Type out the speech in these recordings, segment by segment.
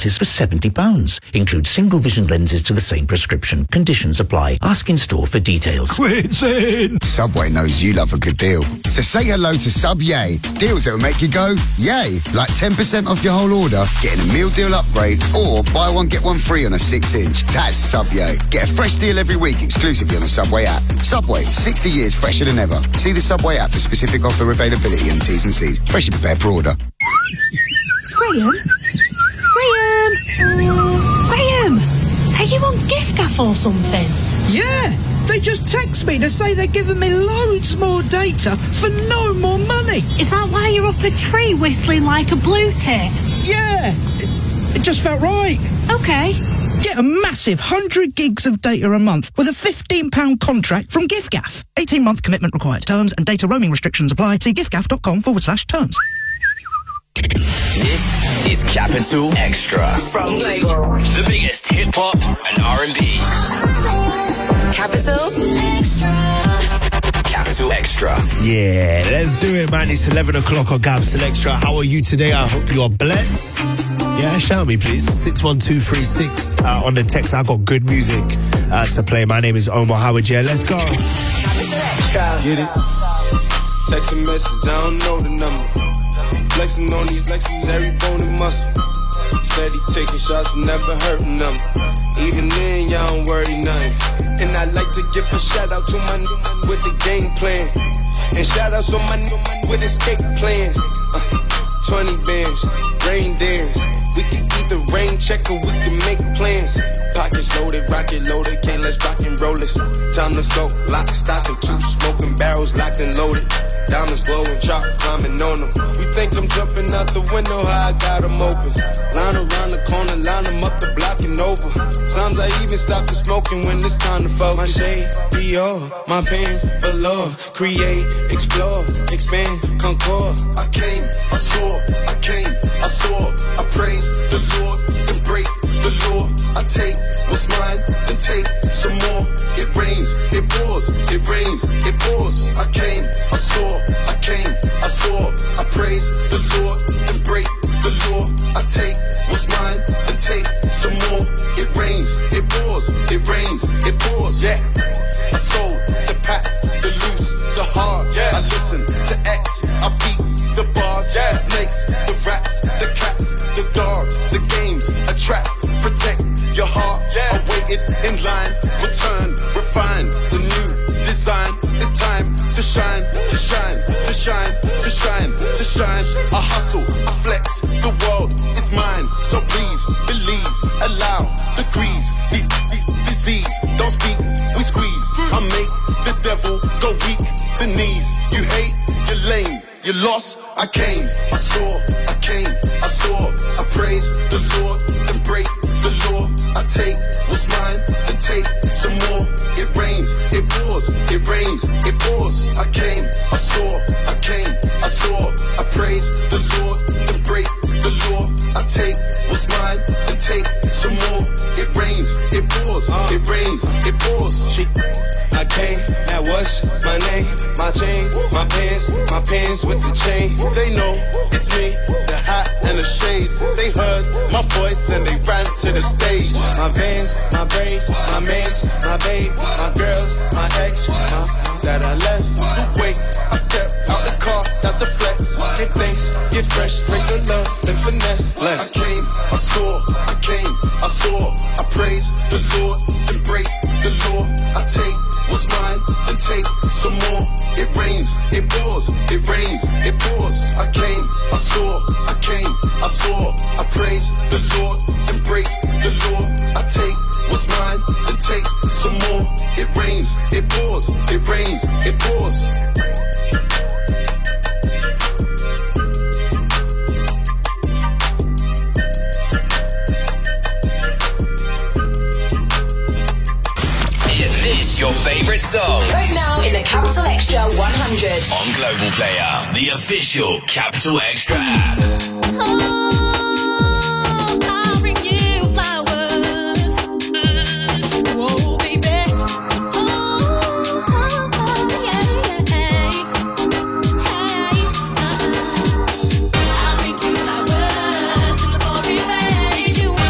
glasses for £70. Includes single vision lenses to the same prescription. Conditions apply. Ask in store for details. Quits in! Subway knows you love a good deal. So say hello to Sub Yay. Deals that will make you go, yay! Like 10% off your whole order, getting a meal deal upgrade, or buy one, get one free on a 6-inch. That's Sub Yay. Get a fresh deal every week exclusively on the Subway app. Subway, 60 years fresher than ever. See the Subway app for specific offer availability and T's and C's. Freshly prepared per order. Graham! Are you on giffgaff or something? Yeah! They just text me to say they're giving me loads more data for no more money. Is that why you're up a tree whistling like a blue tit? Yeah! It just felt right. Okay. Get a massive 100 gigs of data a month with a £15 contract from giffgaff. 18-month commitment required. Terms and data roaming restrictions apply. See giffgaff.com/terms. This is Capital Extra from Global, the biggest hip hop and R&B. Capital Extra. Capital Extra. Yeah, let's do it, man. It's 11 o'clock on Capital Extra. How are you today? I hope you're blessed. Yeah, shout me, please. 61236 on the text. I got good music to play. My name is Omar Howard. Yeah, let's go. Capital Extra. Get it? Text a message, I don't know the number. Flexing on these flexes, every bone and muscle. Steady taking shots, never hurting them. Even then, y'all don't worry nothing. And I like to give a shout out to my new man with the game plan. And shout out to my new man with escape plans. 20 bands, rain dance. We can either rain check or we can make plans. Pockets loaded, rocket loaded, can't let's rock and roll this. Time to go, lock, stock, and 2 smoking barrels locked and loaded. Diamonds glowing, chop climbing on them. We think I'm jumping out the window, how I got them open. Line around the corner, line them up the block and over. Sometimes I even stop the smoking when it's time to focus. My shade, Dior, my pants, velour. Create, explore, expand, concord. I came, I saw, I came, I saw. I praise the Lord, then break the law. I take what's mine, then take some more. It rains, it pours, it rains, it pours. I came, I saw, I came, I saw. I praise the Lord, then break the law. I take what's mine, then take some more. It rains, it pours, it rains, it pours. Yeah, I sold the pack, the loose, the hard. Yeah, I listen to X, I beat the bars. Yeah, snakes, the rats, the cats, the dogs, the games, a trap, protect your heart. Yeah, I waited in line, return, refine the new design. It's time to shine, to shine, to shine, to shine, to shine. I hustle, I flex, the world is mine. So please believe, allow degrees. These disease, don't speak, we squeeze. I make the devil go weak, the knees. You hate, you're lame, you lost. I came, I saw, I came, I saw. I praise the Lord, then break the law. I take what's mine, then take some more. It rains, it pours, it rains, it pours. I came, I saw, I came, I saw. I praise the Lord, then break the law. I take what's mine, then take some more. It rains, it pours, it rains, it pours. I came, that was my name, my chain, my pants with the chain. They know it's me, the hat and the shades. They heard my voice and they ran to the stage. My Vans, my braids, my mans, my babe, my girls, my ex, that I left. Wait, I step out the car, that's a flex. Give thanks, give fresh, praise the love, then finesse. Less. I came, I saw, I came, I saw. I praise the Lord, then break the law. I take what's mine, then take some more. It rains, it pours, it rains, it pours. I came, I saw, I came, I saw. I praise the Lord, then break the law. I take what's mine, then take some more. It rains, it pours, it rains, it pours. Your favorite song. Right now in the Capital Extra 100. On Global Player, the official Capital Extra app. I'll bring you flowers. Whoa, baby. I'll bring you flowers in the pouring rain. You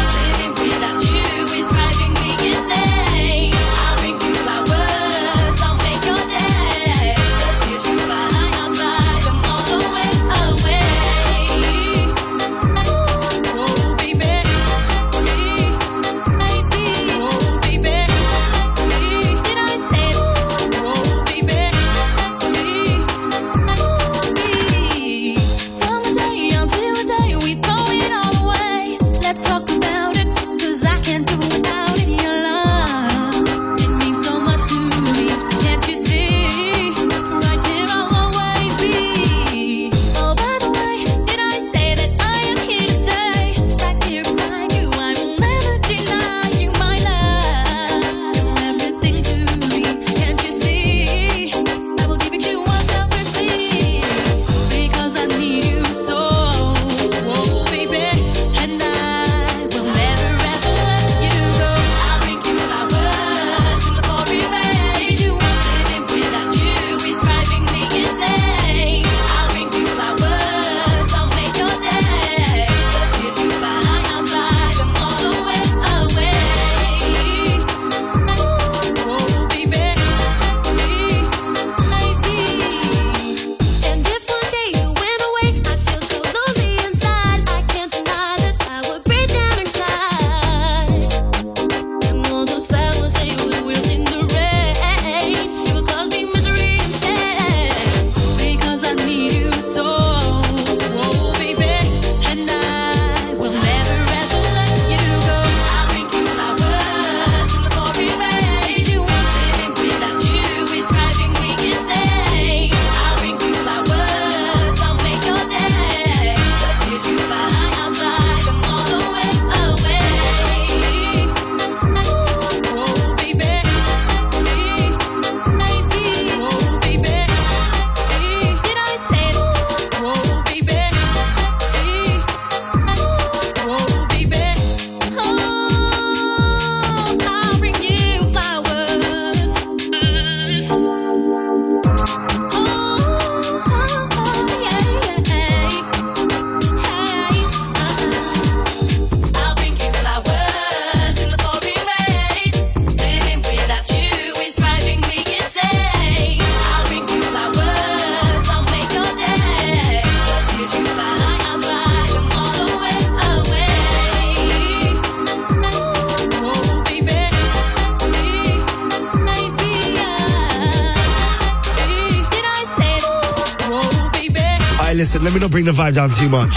let me not bring the vibe down too much.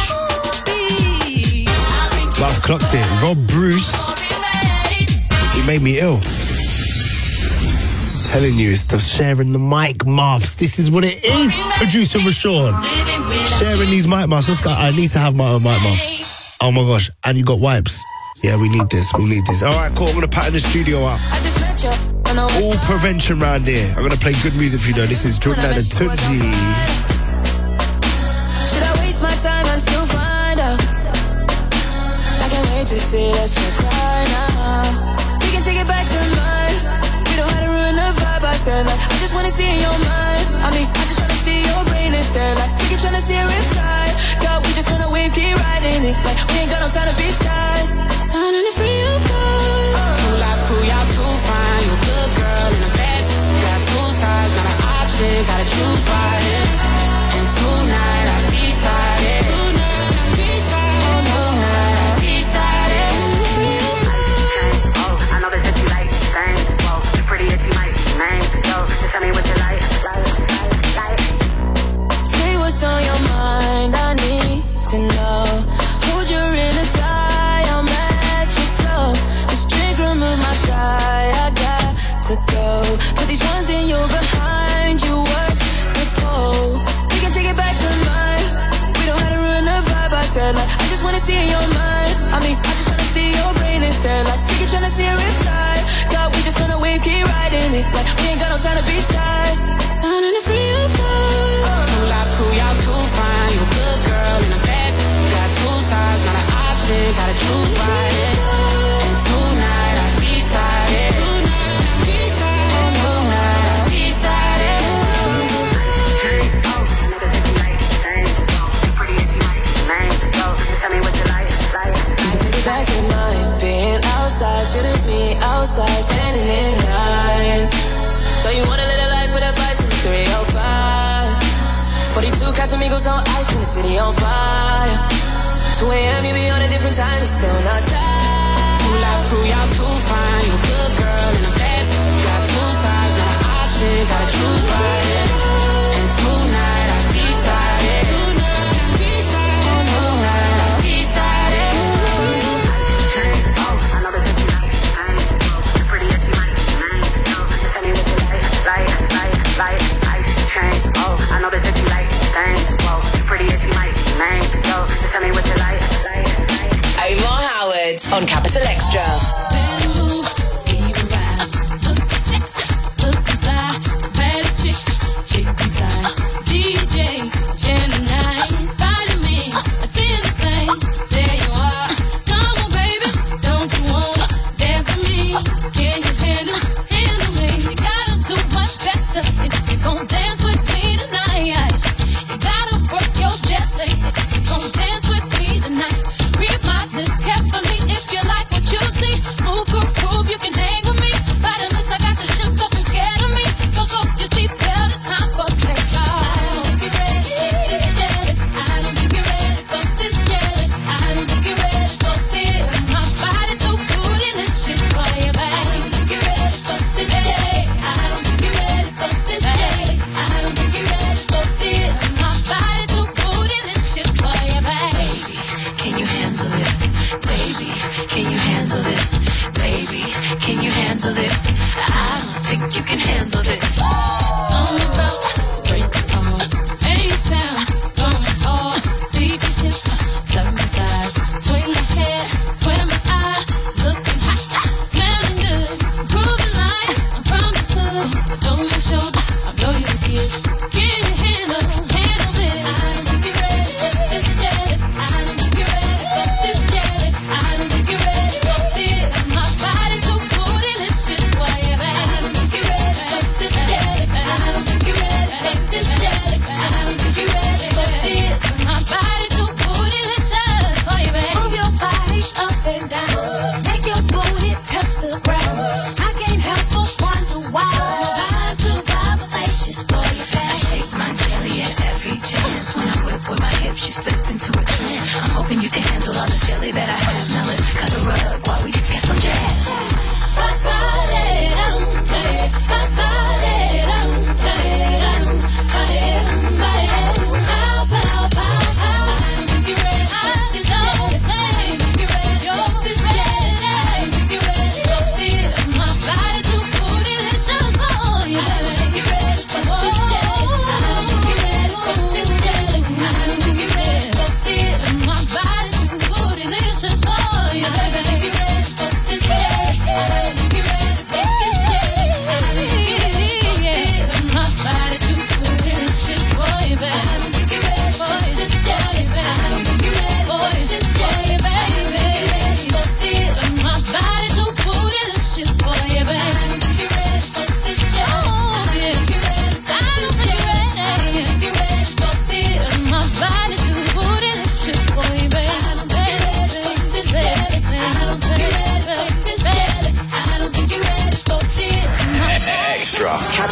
But I've clocked it. Rob Bruce, he made me ill. Telling you, it's the sharing the mic muffs. This is what it is, producer Rashawn. Sharing these mic muffs. I need to have my own mic muff. Oh my gosh, and you got wipes. Yeah, we need this. All right, cool. I'm going to pattern the studio up. All prevention round here. I'm going to play good music for you, though. This is Jordan and Tunzi. Should I waste my time and still find out? I can't wait to see us cry now. We can take it back to mine. We don't have to ruin the vibe. I said, like, I just want to see in your mind. I mean, I just want to see your brain instead. Like, we can try to see a riptide. God, we just want to wave, keep riding it. Like, we ain't got no time to be shy. Down in the free vibe. Too loud, cool, y'all too fine. You a good girl in a bed. Got two sides, not an option. Gotta choose right. And tonight I decided. Tonight I decided. Oh, I know that you like things. Whoa, you're pretty if you might. Man, yo, just tell me what you like. Say what's on your mind. I need to know. Hold your inner thigh. I'm at your flow. This drink remove my shy. I got to go. Put these ones in your behind. You work the pole. We can take it back to mine. We don't have to ruin the vibe. I said, like, I just wanna see in your mind. I mean, I just wanna see your brain instead. Like, we can tryna see a riptide. God, we just wanna wave, keep riding it. Like, we ain't got no time to be shy. Down in the free vibe. Too loud, cool, y'all too fine. You a good girl in a bed. Got two sides, not an option. Gotta choose right. And tonight I decided. Back to mine, being outside, shouldn't be outside, standing in line. Though you wanna live a life with a vice in 305. 42 Casamigos on ice in the city on fire. 2 a.m. you be on a different time, you're still not tired. Too loud, cool, y'all too fine. You a good girl in a bed. Got two sides, not an option. Gotta choose right. And tonight I decided. I know that you like things. Whoa, pretty if you might. Man, yo, just tell me what you like. Omar Howard on Capital Extra. DJ, Gemini, Spider-Man, attend the plane. There you are. Come on, baby. Don't you wanna dance with me? Can you handle me? You gotta do much better if you gon' dance with me tonight. You gotta work your jet if you gon' dance with me tonight. Read my lips carefully if you like what you see. Move, groove, you can hang with me. By the looks, I got you shook up and scared of me. Fuck up your seatbelt, it's time for play.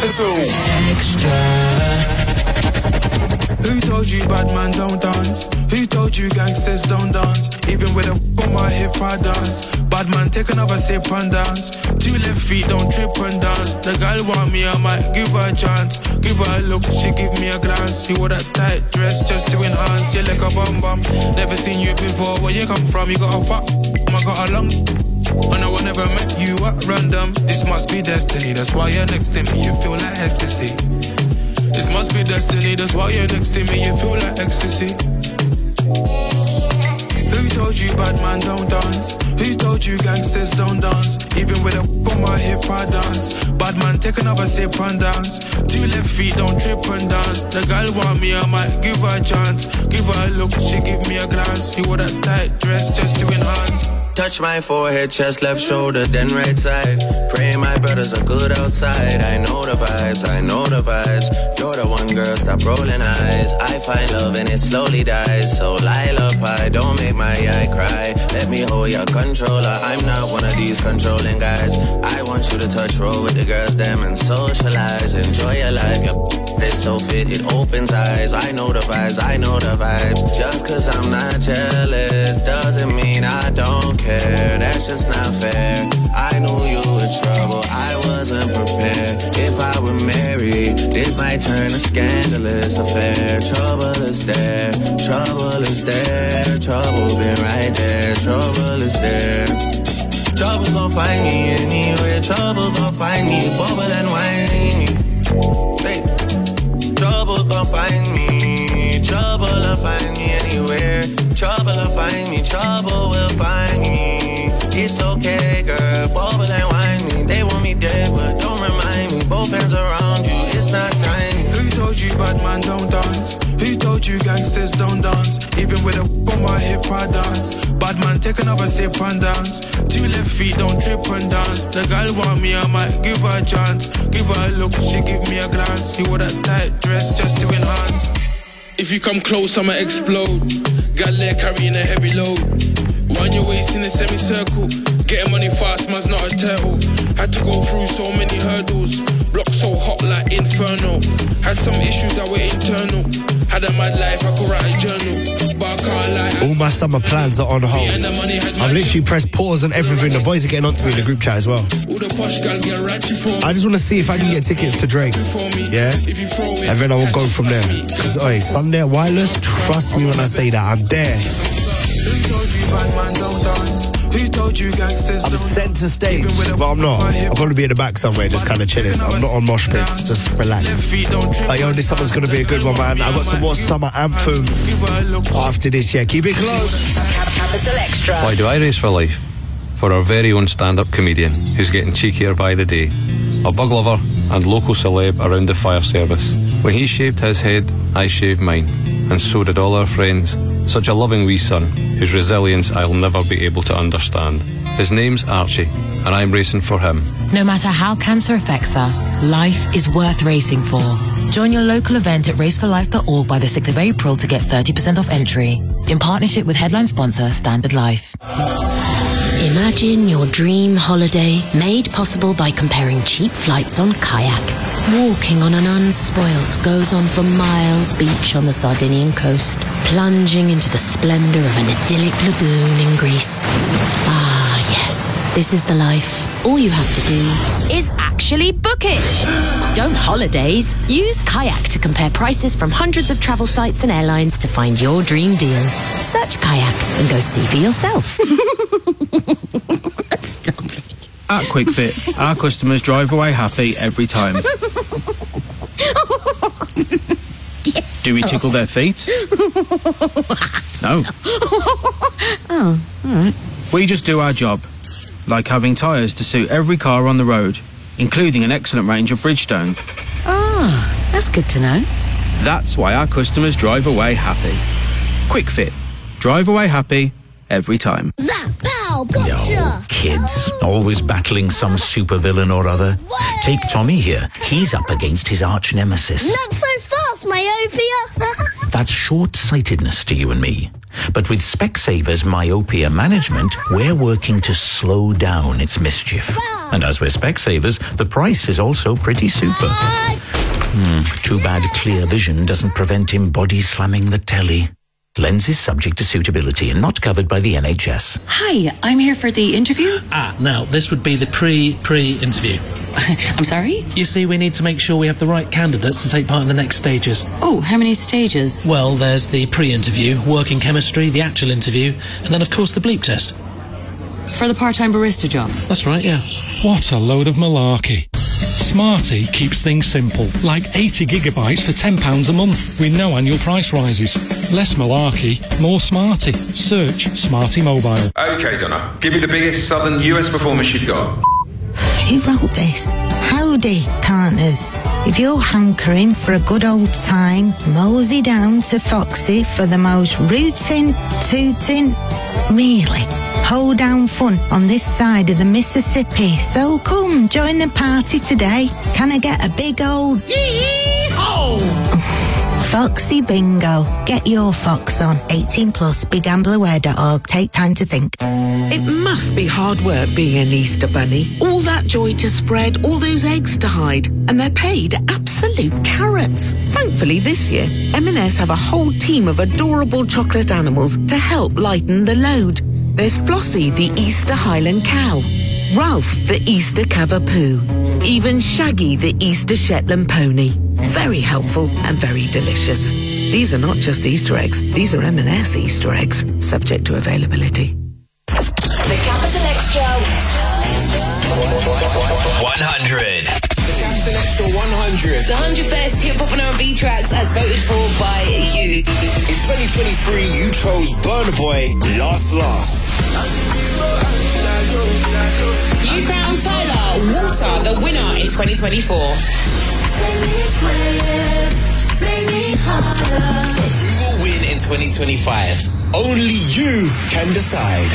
Capital Extra. Who told you bad man don't dance? Who told you gangsters don't dance? Even with a on my hip I dance. Bad man take another sip and dance. 2 left feet don't trip and dance. The girl want me, I might give her a chance. Give her a look, she give me a glance. You wore that tight dress just to enhance. You like a bum bum. Never seen you before. Where you come from? You got a fuck. I got a long. And I will never met you at random. This must be destiny. That's why you're next to me. You feel like ecstasy. This must be destiny, that's why you're next to me, you feel like ecstasy. Who told you bad man don't dance? Who told you gangsters don't dance? Even with a on my hip I dance. Bad man take another sip and dance. 2 left feet don't trip and dance. The girl want me, I might give her a chance. Give her a look, she give me a glance. You wore that tight dress just to enhance. Touch my forehead, chest, left shoulder, then right side. Pray my brothers are good outside. I know the vibes, I know the vibes. You're the one girl, stop rolling eyes. I find love and it slowly dies. So lullaby, don't make my eye cry. Let me hold your controller. I'm not one of these controlling guys. I want you to touch roll with the girls, them and socialize. Enjoy your life, your it's so fit, it opens eyes. I know the vibes, I know the vibes. Just cause I'm not jealous doesn't mean I don't care. That's just not fair. I knew you were trouble, I wasn't prepared. If I were married, this might turn a scandalous affair. Trouble is there, trouble is there. Trouble been right there, trouble is there. Trouble gon' find me anywhere. Trouble gon' find me, bubble and whiny. Hey. Trouble gon' find me. Trouble will find me anywhere. Trouble will find me. Trouble will find me. It's okay, girl. Bubble and whine me. They want me dead, but don't remind me. Both hands around you. It's not tiny. Who told you bad man don't dance? Who told you gangsters don't dance? Even with a on my hip I dance. Bad man take another sip and dance. 2 left feet don't trip and dance. The girl want me, I might give her a chance. Give her a look, she give me a glance. You wore that tight dress just to enhance. If you come close, I'ma explode. Got leg carrying a heavy load. Wind your waist in a semicircle. Getting money fast, man's not a turtle. Had to go through so many hurdles. Block so hot like inferno. Had some issues that were internal. Had a mad life, I could write a journal. But I can't lie. All my summer plans are on hold. I've literally pressed pause on everything. The boys are getting onto me in the group chat as well. I just want to see if I can get tickets to Drake. Yeah? And then I will go from there. Because, Sunday at Wireless, trust me when I say that, I'm there. Who told you bad man don't dance? Who told you gangsters I'm centre stage, but I'm not. I'll probably be at the back somewhere, just kind of chilling. I'm not on mosh pits, just relax. Yo, this summer's going to be a good one, man. I've got some more summer anthems after this, yeah. Keep it close. Capital Extra. Why do I race for life? For our very own stand-up comedian, who's getting cheekier by the day. A bug lover and local celeb around the fire service. When he shaved his head, I shaved mine. And so did all our friends. Such a loving wee son, whose resilience I'll never be able to understand. His name's Archie, and I'm racing for him. No matter how cancer affects us, life is worth racing for. Join your local event at raceforlife.org by the 6th of April to get 30% off entry. In partnership with headline sponsor Standard Life. Imagine your dream holiday made possible by comparing cheap flights on Kayak. Walking on an unspoilt goes on for miles beach on the Sardinian coast, plunging into the splendour of an idyllic lagoon in Greece. Ah, yes, this is the life. All you have to do is actually book it. Don't holidays. Use Kayak to compare prices from hundreds of travel sites and airlines to find your dream deal. Search Kayak and go see for yourself. Stop it. At QuickFit, our customers drive away happy every time. Do we tickle their feet? No. Oh, all right. We just do our job, like having tyres to suit every car on the road, including an excellent range of Bridgestone. Ah, that's good to know. That's why our customers drive away happy. QuickFit. Drive away happy every time. Zap, pow, gotcha! No, kids, always battling some supervillain or other. Whoa. Take Tommy here. He's up against his arch nemesis. Not so fast, myopia! That's short-sightedness to you and me. But with Specsaver's myopia management, we're working to slow down its mischief. And as with Specsavers, the price is also pretty super. Too bad clear vision doesn't prevent him body slamming the telly. Lenses subject to suitability and not covered by the NHS. Hi, I'm here for the interview. Now, this would be the pre-interview. I'm sorry? You see, we need to make sure we have the right candidates to take part in the next stages. Oh, how many stages? Well, there's the pre-interview, working chemistry, the actual interview, and then, of course, the bleep test. For the part-time barista job? That's right, yeah. What a load of malarkey. Smarty keeps things simple, like 80 gigabytes for £10 a month, with no annual price rises. Less malarkey, more Smarty. Search Smarty Mobile. OK, Donna, give me the biggest southern US performance you've got. Who wrote this? Howdy, partners. If you're hankering for a good old time, mosey down to Foxy for the most rootin', tootin', really hold-down fun on this side of the Mississippi. So come, join the party today. Can I get a big old yee-haw? Foxy Bingo. Get your fox on. 18 plus, BigGamblerAware.org. Take time to think. It must be hard work being an Easter bunny. All that joy to spread, all those eggs to hide, and they're paid absolute carrots. Thankfully this year, M&S have a whole team of adorable chocolate animals to help lighten the load. There's Flossie, the Easter Highland cow, Ralph, the Easter Cavapoo, even Shaggy, the Easter Shetland pony. Very helpful and very delicious. These are not just Easter eggs, these are M&S Easter eggs, subject to availability. The Capital Extra 100. The Extra 100. The 100 best hip-hop and R&B tracks as voted for by you. In 2023, you chose Burna Boy, Lost. You crowned Tyler Water the winner in 2024. Who will win in 2025? Only you can decide.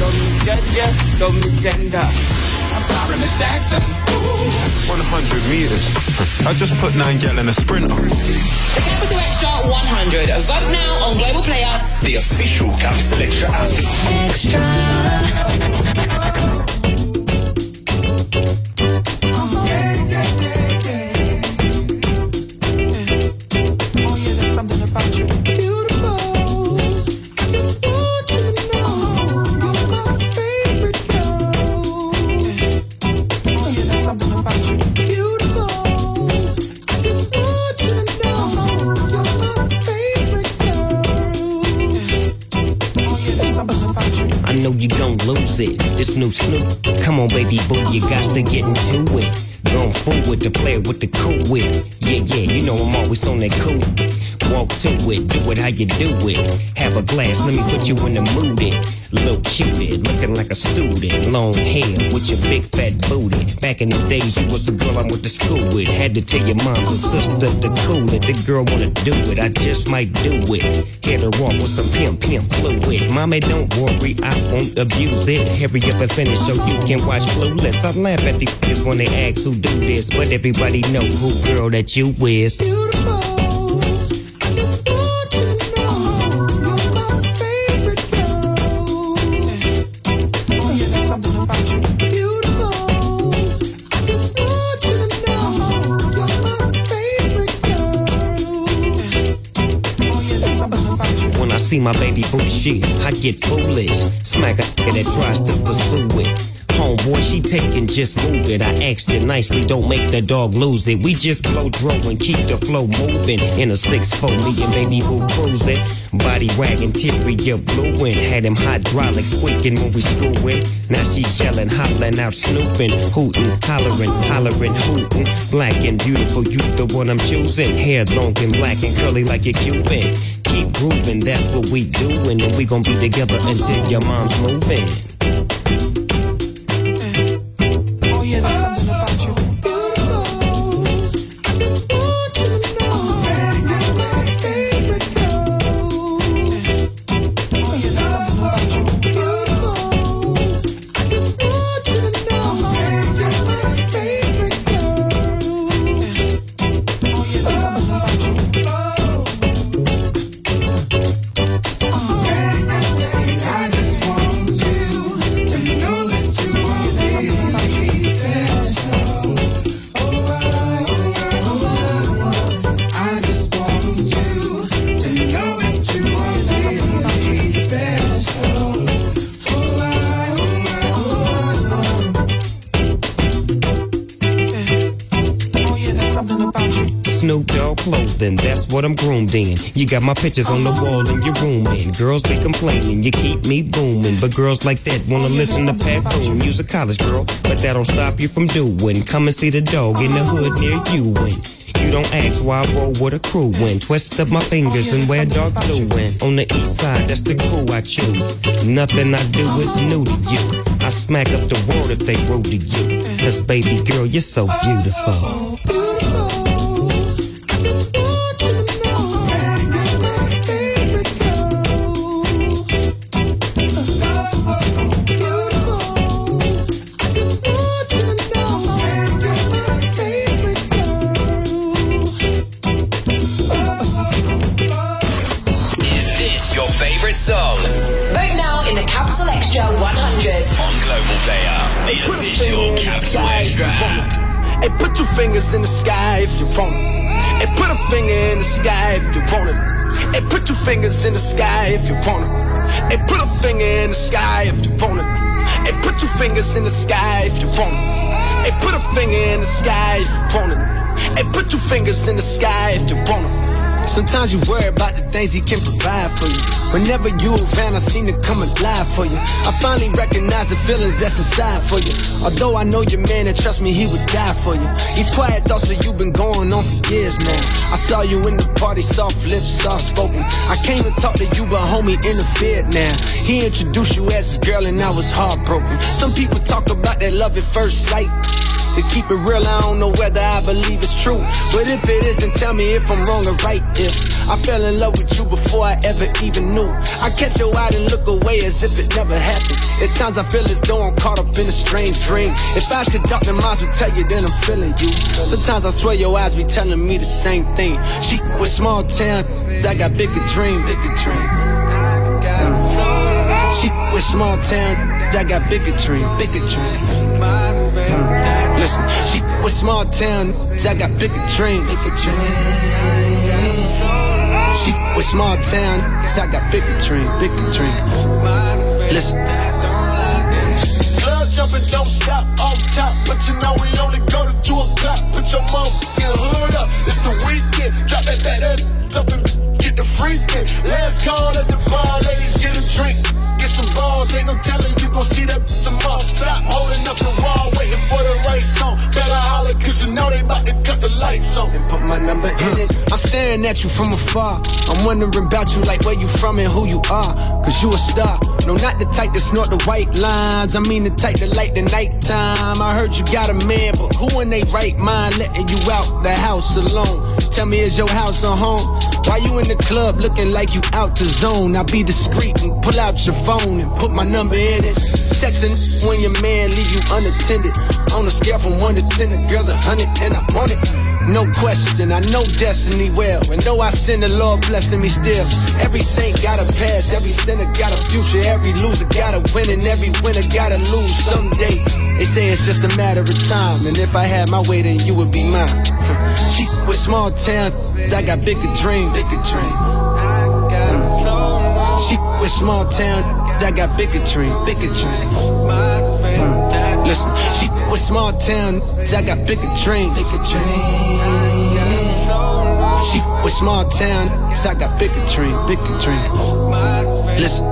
I'm sorry, Miss Jackson. 100 meters. I just put 9 gal in a sprinter. The Capital Extra 100. Vote now on Global Player, the official Capital Extra app. Extra. This new Snoop, come on baby boo, you got to get into it. Going forward to play with the cool wit. Yeah, you know I'm always on that cool. Walk to it, do it how you do it. Have a glass, let me put you in the mood. Little cutie, looking like a student. Long hair with your big fat booty. Back in the days, you was the girl I went to school with. Had to tell your mom and sister to cool it. The girl wanna do it, I just might do it. Hit her off with some pimp fluid. Mommy, don't worry, I won't abuse it. Hurry up and finish so you can watch Clueless. I laugh at these kids when they ask who do this, but everybody know who girl that you is. Beautiful. See my baby boo shit, I get foolish. Smack a that tries to pursue it. Homeboy, she taking, just move it. I asked you nicely, don't make the dog lose it. We just blow dro and keep the flow moving. In a 6'4", me and baby boo cruising. Body wagging, teary, you're blueing. Had him hydraulics squeaking when we screwing. Now she yelling, hollering out, snooping. Hooting, hollering, hooting. Black and beautiful, you the one I'm choosing. Hair long and black and curly like a Cuban. Keep grooving, that's what we doing, and we gon' be together until your mom's moving. Oh yeah, there's something about you. Beautiful. I just want you to know you're my favorite girl. Oh yeah, there's something about you. Beautiful. I just want you to know you're my favorite girl. Oh yeah, there's something about you. Snoop Dogg clothing, that's what I'm groomed in. You got my pictures on the wall in your room, and girls be complaining, you keep me booming. But girls like that wanna listen to Pat Boone. You's a college girl, but that don't stop you from doing. Come and see the dog in the hood near you when you don't ask why I roll with a crew when twist up my fingers and wear dark blue when on the east side, that's the crew I choose. Nothing I do is new to you. I smack up the world if they rude to you. Cause baby girl, you're so beautiful. Song. Vote now in the Capital Extra 100. On Global Player, the official Capital Extra. Hey, put two fingers in the sky if you want it. Hey, put a finger in the sky if you want it. Hey, put two fingers in the sky if you want it. Hey, put a finger in the sky if you want it. Hey, put two fingers in the sky if you want it. Hey, put a finger in the sky if you want it. Hey, put two fingers in the sky if you want it. Sometimes you worry about the things he can provide for you. Whenever you around, I seem to come alive for you. I finally recognize the feelings that's inside for you. Although I know your man and trust me, he would die for you. These quiet thoughts of you been going on for years now. I saw you in the party, soft lips, soft spoken. I came to talk to you, but homie interfered now. He introduced you as his girl and I was heartbroken. Some people talk about that love at first sight. To keep it real, I don't know whether I believe it's true. But if it isn't, tell me if I'm wrong or right. If I fell in love with you before I ever even knew, I catch your eye and look away as if it never happened. At times I feel as though I'm caught up in a strange dream. If I could talk, then minds would tell you, then I'm feeling you. Sometimes I swear your eyes be telling me the same thing. She with small town, I got bigger dream, bigger dream. She with small town, I got bigger dream, bigger dream. Listen, she with small town, I got bigger dream, bigger dream. She with small town, I got bigger dream, bigger dream. Listen. Club jumping, don't stop off top, but you know we only go to 2 o'clock. Put your motherfucking hood up, it's the weekend. Drop that up and get the freaking. Last call at the bar, ladies, get a drink. Get some balls, ain't no telling you gon' see that tomorrow. Stop holding up the wall, waiting for the right song. Better holler, cause you know they about to cut the lights on. And put my number in it. I'm staring at you from afar. I'm wondering about you, like where you from and who you are. Cause you a star. No, not the type to snort the white lines. I mean the type to light the nighttime. I heard you got a man, but who in they right mind letting you out the house alone? Tell me, is your house a home? Why you in the club looking like you out the zone? I'll be discreet and pull out your phone and put my number in it. Texting when your man leave you unattended. On a scale from 1 to 10, the girl's 100 and I want it. No question, I know destiny well. And though I sin, the Lord blessing me still. Every saint got a past, every sinner got a future. Every loser got a win and every winner gotta lose someday. They say it's just a matter of time. And if I had my way, then you would be mine. She with small town, I got bigger dream, bigger dream. She with small town, I got bigger dream, bigger dream. Listen, she with small town, I got bigger dream, bigger dream. She with small town, I got bigger dream, bigger dream. Listen.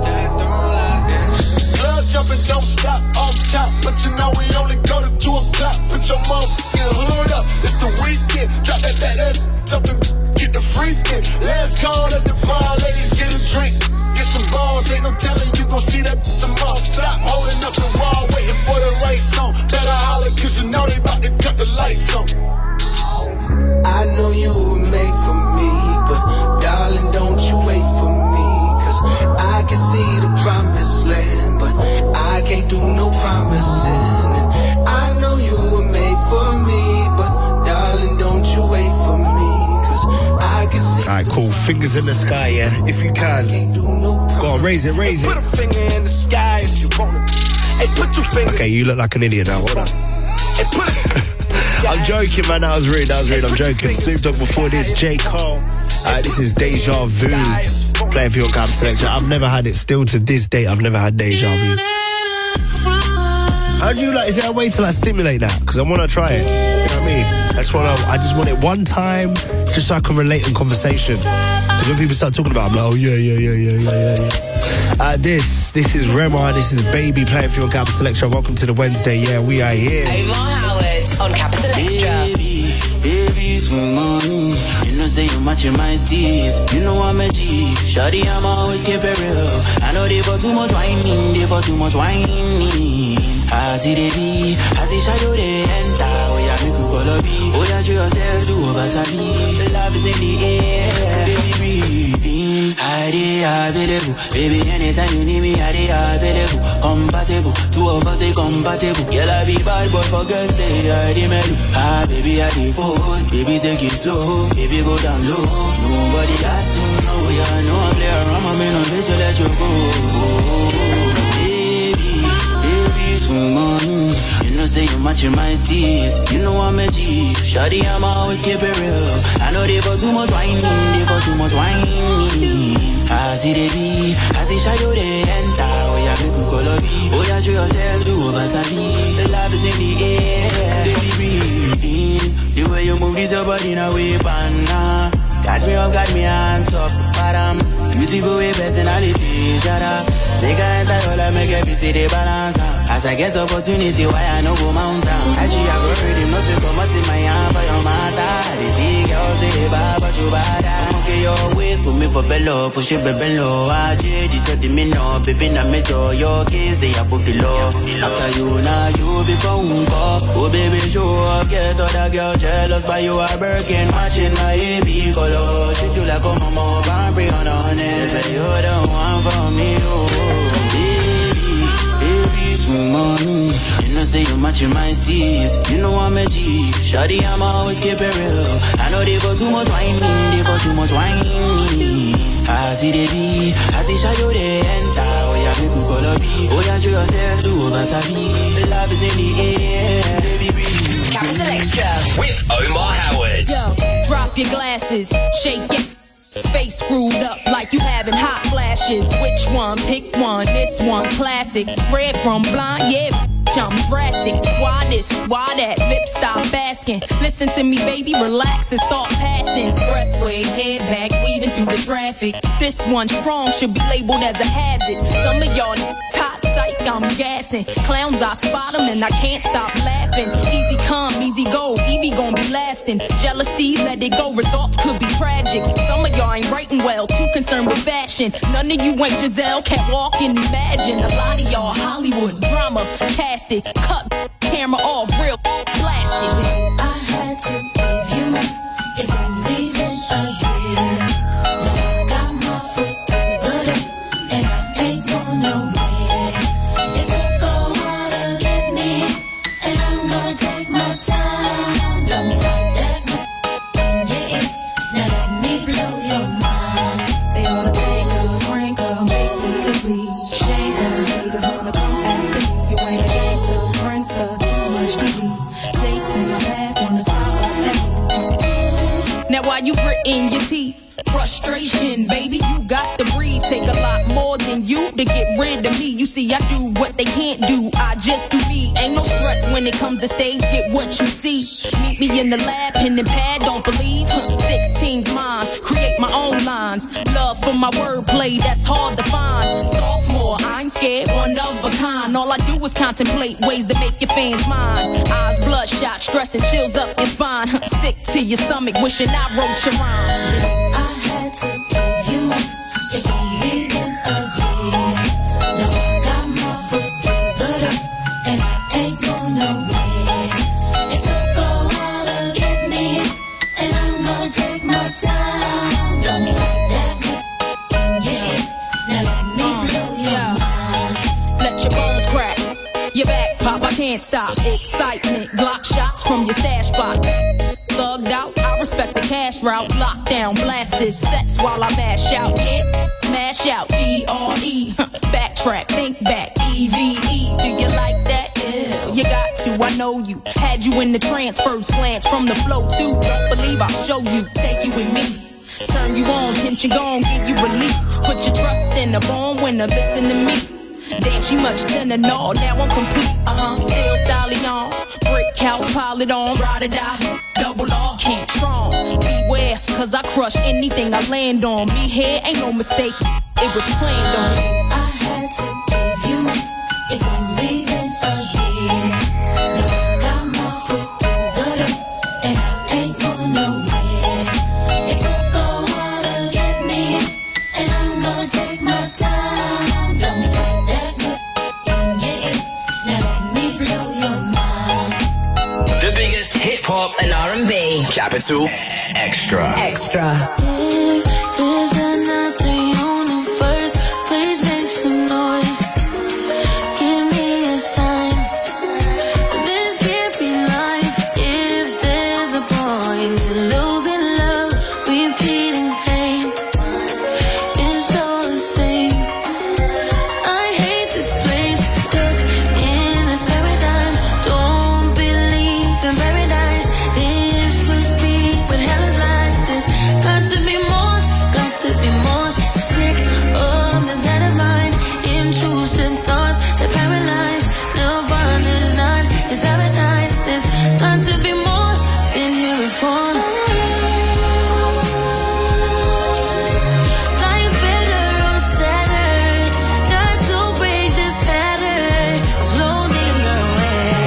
Club jumping, don't stop off top, but you know we only go to 2 o'clock. Put your motherfucking hood up, it's the weekend. Drop that up and get the freaking. Last call at the bar, ladies, get a drink. Get some balls, ain't no telling you gon' see that tomorrow. Stop holding up the wall, waiting for the right song. Better holler, cause you know they about to cut the lights on. I know you were made for me, but darling, don't you wait for me. Cause I can see the promised land, but I can't do no promising. And I know you were made for me, but darling, don't you wait for me. Cause I can see. Alright, cool. Fingers in the sky, yeah. If you can. Go on, raise it, raise it. Put a finger in the sky if you want it. Hey, put 2 fingers. Okay, you look like an idiot now. Hold on. Hey, put it. I'm joking, man. That was rude. I'm joking. Snoop Dogg before this, J. Cole. This is Deja Vu. Playing for your Cap Selection. I've never had it. Still to this day, I've never had Deja Vu. How do you like? Is there a way to like stimulate that? Because I want to try it. You know what I what I mean? I just want it one time, just so I can relate in conversation. Because when people start talking about it, I'm like, oh yeah. This is Rema, this is Baby playing for your Capital Extra. Welcome to the Wednesday, yeah, we are here. Omar Howard on Capital Extra. Baby, some money. You know, say you matching my steez. You know I'm a G. Shawty, I'm always keep it real. I know they for too much whining, they for too much whining. I see the be, I see shadow they enter. Oh yeah, make you call a bee. Oh yeah, show yourself, do over sabi. Love is in the air, baby breathing. I dey available, baby anytime you need me, I dey available. Compatible, two of us they compatible. Girl I be bad, but for girls say I dey mellow. Ah baby I dey fold, baby take it slow, baby go down low. Nobody has to know, yeah I know I'm there. I'm a man on bitch, let you go. Money. You know say you matching my steez. You know I'm a G. Shawty I'm always keep it real. I know they for too much whining, they for too much whining. I see the be, I see shadow they enter. Oh yeah, make you call a bee. Oh yeah, show yourself, do over sabi. The love is in the air, baby breathing. The way you move this your body now way banana. Catch me up, got me hands up, param. Beautiful way personality, jada. Make I enter all I make every see the balance. As I get opportunity, why I no go mountain? Actually, I go ready, nothing come out in my hand for your matter. They see girls say bad, but you bad. Okay, your ways put me for bellow, push it below. I this is the minnow, baby, na me do your kids, they above the law. After you, now you become uncle. Oh, baby, show up, get other girl jealous, but you are Birkin, matching my AB color. Treat you like a mama, bambri on honest, but you the one for me, oh. Money. You know say you matching my steez. You know I'm a G. Shawty I'm always keep it real. I know they for too much whining, they for too much whining. I see the be, I see shadow they enter. Oh yeah, make you call a bee. Oh yeah, show yourself, do over sabi. The love is in the air, baby breathe. Capital Extra with Omar Howard. Yo, drop your glasses, shake it. Face screwed up like you having hot flashes. Which one? Pick one. This one classic. Red from blind, yeah. I'm drastic. Why this? Why that? Lip stop asking. Listen to me, baby, relax and start passing. Expressway, head back, weaving through the traffic. This one strong should be labeled as a hazard. Some of y'all top psych, I'm gassing. Clowns, I spot them and I can't stop laughing. Easy come, easy go, Evie gon' be lasting. Jealousy, let it go, results could be tragic. Some of y'all ain't writing well, too concerned with fashion. None of you ain't Giselle, can't walk and imagine. A lot of y'all Hollywood drama, cast it, cut camera off, real blasted. I had to give you my, it's only been a year. Now I got my foot through the door, and I ain't going nowhere. It's gonna go hard to get me, and I'm gonna take my time. Don't fight that when you're in. Now let me blow your mind. They wanna take a drink, makes me complete. Shake her, haters wanna come after me. You ain't a gangster, prankster, too much TV. Snakes in my path, wanna stop at me. Now while you gritting your teeth, frustration, baby, you got to breathe. Take a lot more than you to get rid of me. You see, I do what they can't do, I just do me. Ain't no stress when it comes to stage, get what you see. Meet me in the lab, pen and pad, don't believe. 16's mine, create my own lines. Love for my wordplay, that's hard to find. Sophomore, I ain't scared, one of a kind. All I do is contemplate ways to make your fans mine. Eyes bloodshot, stress and chills up your spine. Sick to your stomach, wishing I wrote your rhyme. I had to give you my, it's only been a year. Now I got my foot through the door, and I ain't going nowhere. It took a while to get me, and I'm gonna take my time. Don't fight that when you're in. Now let me blow your mind. Let your bones crack, your back pop, I can't stop. Excitement, Glock shots from your stash spot. Thugged out, I respect the cash route. Lockdown, blasters, sets while I mash out. Yeah, mash out, D-R-E. Backtrack, think back, E-V-E. Do you like that? Yeah, you got to, I know you. Had you in the trance, first glance from the flow too. Don't believe I'll show you, take you with me. Turn you on, tension gone, give you relief. Put your trust in a born winner, listen to me. Damn, she much thinner, no, now I'm complete. Still styling on. Brick house, solid on, ride or die, double R, can't strong. Beware, cause I crush anything I land on. Me here ain't no mistake, it was planned on. I had to give you my, it's only been a year. Now I got my foot through the door, and I ain't going nowhere. It took a while to get me here, and I'm gonna take my time. Don't fight that good in your ear. Now let me blow your mind. The biggest hip hop and R&B. Capital Extra. Extra. If there's another universe, please make some noise. Give me a sign. This can't be life. If there's a point to losing love, repeating pain, it's all the same. I hate this place, stuck in this paradigm. Don't believe in paradise. This must be what hell is like. This got to be more, got to be more. Sick of this head of mine, intrusive thoughts that paralyze. Nirvana's not, it's advertised. This got to be more, been here before. Life's better on Saturn. Got to break this pattern of floating away.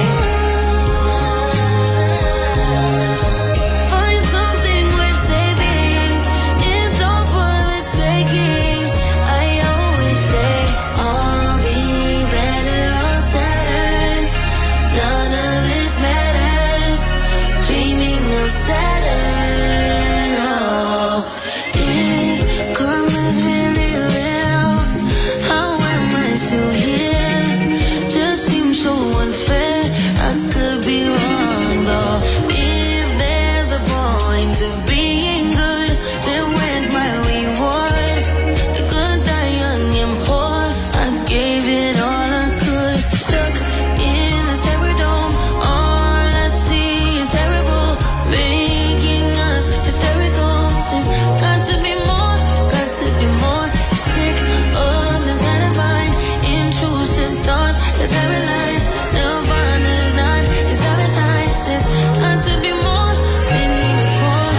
Find something worth saving. It's all for the taking. I always say I'll be better on Saturn. None of this matters. Dreaming of Saturn. Oh, if karma's really real, how am I still here? Just seems so unfair. I could be wrong though. If there's a point to being good, then where's my reward? The good die young and poor. I gave it all I could. Stuck in this terror dome. All I see is terrible, making us hysterical. There's got to be more, got to be more. Sick of this kind of mind, intrusive thoughts that paralyze. Nirvana's not, it's advertised. There's got to be more, been here before.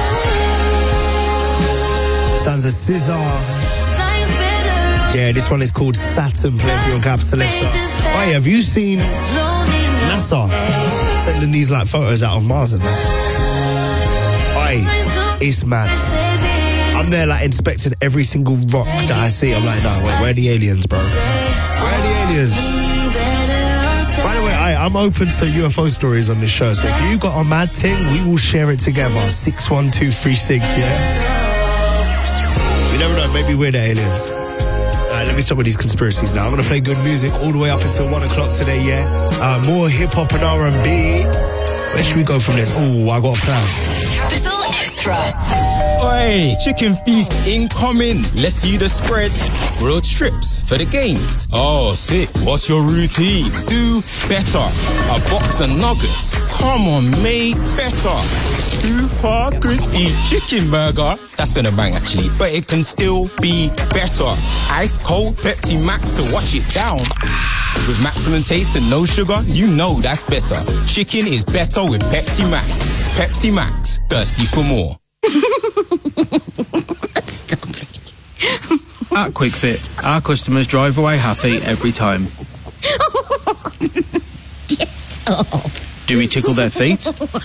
Sounds a scissor. Yeah, this one is called Saturn, playing for your Capital Extra. Oh yeah, have you seen NASA sending these like photos out of Mars and that? Oi, it's mad. I'm there like inspecting every single rock that I see. I'm like, no, wait, where are the aliens, bro? Where are the aliens? By the way, I'm open to UFO stories on this show, so if you got a mad thing, we will share it together. 61236, yeah? You never know, maybe we're the aliens. Let me stop with these conspiracies now. I'm going to play good music all the way up until 1 o'clock today, yeah? More hip-hop and R&B. Where should we go from this? Oh, I got a plan. Capital Extra. Oi, chicken feast incoming. Let's see the spread. Grilled strips for the gains. Oh, sick. What's your routine? Do better. A box of nuggets. Come on, mate. Better. Super crispy chicken burger. That's gonna bang actually, but it can still be better. Ice cold Pepsi Max to wash it down. With maximum taste and no sugar, you know that's better. Chicken is better with Pepsi Max. Pepsi Max. Thirsty for more. At Quick Fit, our customers drive away happy every time. Get up. Do we tickle their feet?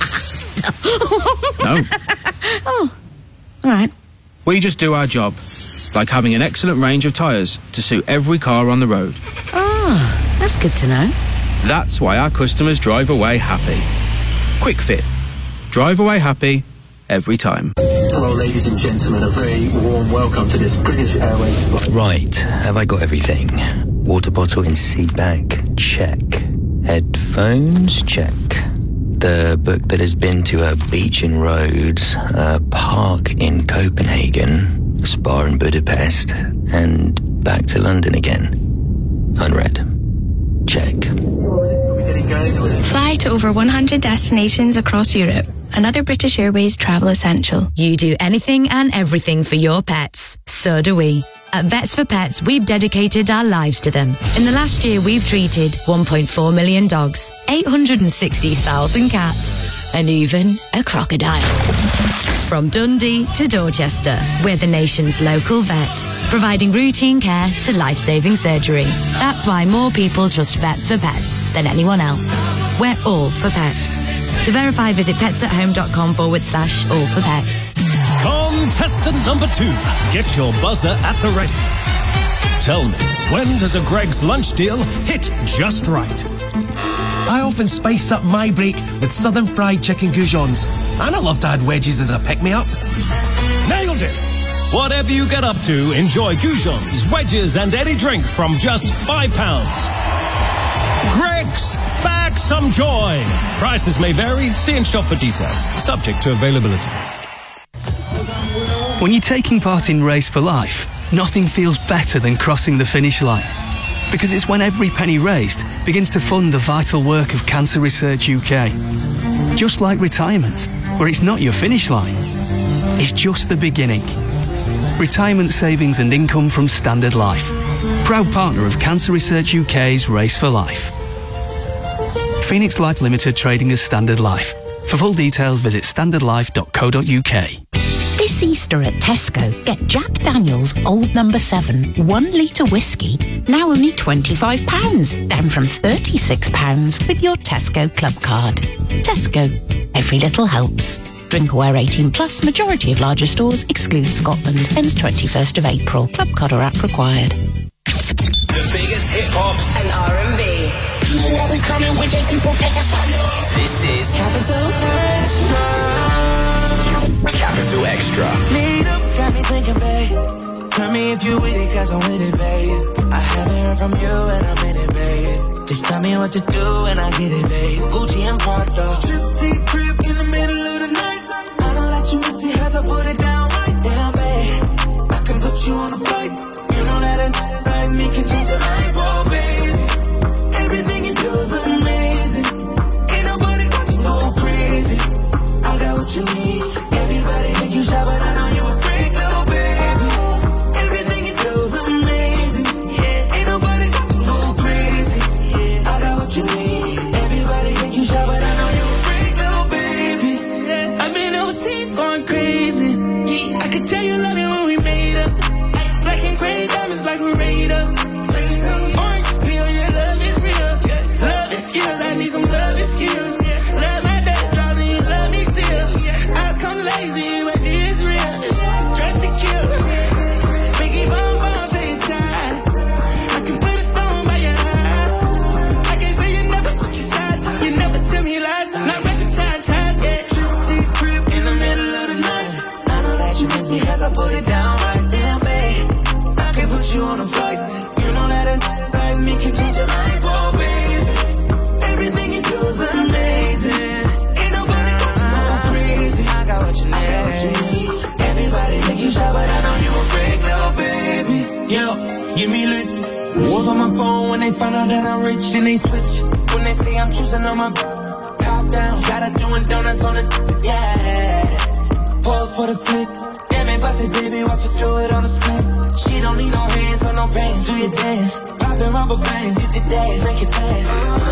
No. Oh, all right. We just do our job, like having an excellent range of tyres to suit every car on the road. Oh, that's good to know. That's why our customers drive away happy. Quick Fit. Drive away happy every time. Hello, ladies and gentlemen. A very warm welcome to this British Airways flight. Right, have I got everything? Water bottle in seat back? Check. Headphones? Check. The book that has been to a beach in Rhodes, a park in Copenhagen, a spa in Budapest, and back to London again. Unread. Check. Fly to over 100 destinations across Europe. Another British Airways travel essential. You do anything and everything for your pets. So do we. At Vets for Pets, we've dedicated our lives to them. In the last year, we've treated 1.4 million dogs, 860,000 cats, and even a crocodile. From Dundee to Dorchester, we're the nation's local vet, providing routine care to life-saving surgery. That's why more people trust Vets for Pets than anyone else. We're all for pets. To verify, visit petsathome.com/all for pets. Contestant number 2, get your buzzer at the ready. Tell me, when does a Greggs lunch deal hit just right? I often spice up my break with southern fried chicken goujons. And I love to add wedges as a pick-me-up. Nailed it! Whatever you get up to, enjoy goujons, wedges and any drink from just £5. Greggs, back some joy! Prices may vary, see and shop for details. Subject to availability. When you're taking part in Race for Life, nothing feels better than crossing the finish line. Because it's when every penny raised begins to fund the vital work of Cancer Research UK. Just like retirement, where it's not your finish line, it's just the beginning. Retirement savings and income from Standard Life. Proud partner of Cancer Research UK's Race for Life. Phoenix Life Limited trading as Standard Life. For full details, visit standardlife.co.uk. This Easter at Tesco, get Jack Daniel's Old Number 7 1 litre whiskey, now only £25, down from £36 with your Tesco Club card. Tesco, every little helps. Drinkware 18 plus, majority of larger stores, excludes Scotland. Ends 21st of April. Club card or app required. The biggest hip-hop and R&B. This is Capital Extra. Lead up, got me thinking, babe. Tell me if you with it, cause I'm with it, babe. I haven't heard from you and I'm in it, babe. Just tell me what to do and I get it, babe. Gucci and Prada. Trip crib in the middle of the night. I know that you miss me as I put it down right down, babe. I can put you on a flight. You know that a night like me can change your life, oh, baby. Everything you do is amazing. Ain't nobody got you go crazy. I got what you need. Everybody think you shy, but I know you a freak, little baby. Everything you do is amazing. Ain't nobody got you go crazy. I got what you need. Everybody think you shy, but I know you a freak, little baby. I've been overseas going crazy. I could tell you love it when we made up. Black and gray diamonds like we're made up. Orange peel, yeah, love is real. Love and skills, I need some love and skills. Love my dad draws and you love me still. Eyes come lazy, but she is real. Dressed to kill. Biggie bum bum till you tired. I can put a stone by your eye. I can say you never switch your sides. You never tell me lies. Not rushing ties, yeah. Trip to your crib in the middle of the night. I know that you miss me as I put it down right there, babe. I can put you on a flight. You know that a night like me can change your life, oh, baby. Everything you do is amazing. Ain't nobody got to go crazy. I got what you need. Everybody think you shy, but I know you a freak, little baby. Yo, give me lit. Wolves on my phone when they find out that I'm rich. Then they switch when they say I'm choosing on my top down. Gotta doing donuts on the yeah. Pause for the flick. Damn it, bust it, baby, watch her do it on the split. She don't need no hands or no pain. Do your dance, poppin' rubber bands, hit the dash, make it pass.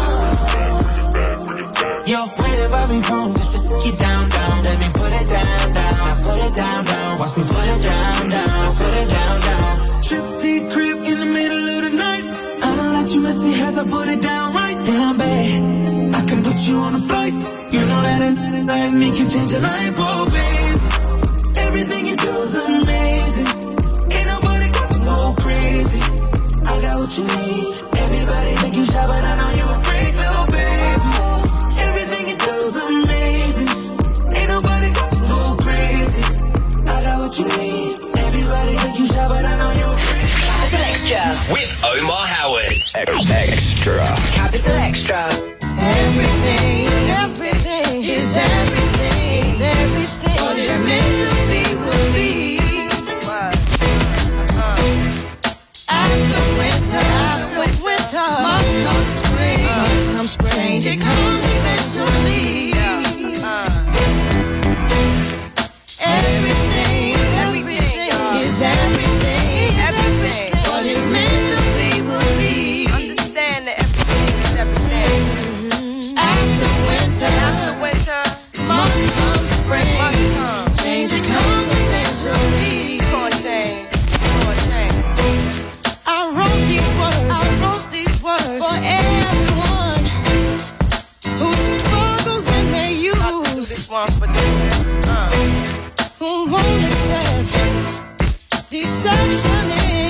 Yo, wait about me phone just to get down, down. Let me put it down, down. I put it down, down. Watch me put it down, down. Put it down, down. Trip to your crib in the middle of the night. I know that you miss me as I put it down right down, babe. I can put you on a flight. You know that a night like me can change your life, oh, babe. Everything you do is amazing. Ain't nobody got to go crazy. I got what you need. Everybody think you shy, but I know you a freak, little baby. Everything you do is amazing. Ain't nobody got to go crazy. I got what you need. Everybody think you shy, but I know you a freak. Capital Extra with Omar Howard. Extra. Capital Extra. Everything is everything. Is everything. What is meant to be will be. After winter, must come spring. Change it comes eventually. Everything is everything. What is meant to be will be. Understand that everything is everything. After winter, must come spring. Change comes eventually. I wrote these words for everyone who struggles in their youth, who won't accept deception